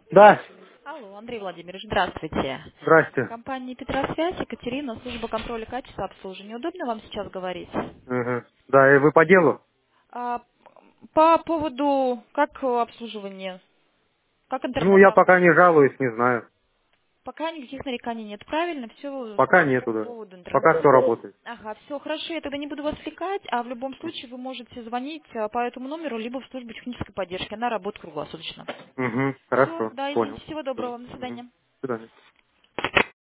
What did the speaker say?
Да, Алло, Андрей Владимирович, здравствуйте. здрасте. Компания Петросвязь, Екатерина, служба контроля качества обслуживания. Удобно вам сейчас говорить? Мгм. Да, и вы по делу? А, по поводу, как обслуживание, как Ну, интернет я пока работает? не жалуюсь, не знаю. Пока никаких нареканий нет, правильно? Все Пока по нету, да. поводу Пока интернета. все работает. Ага, все хорошо, я тогда не буду вас отвлекать, а в любом случае вы можете звонить по этому номеру, либо в службу технической поддержки. Она работает круглосуточно. Угу, Все, хорошо, да, понял. извините, всего Всё. доброго, до Мгм. свидания. До свидания.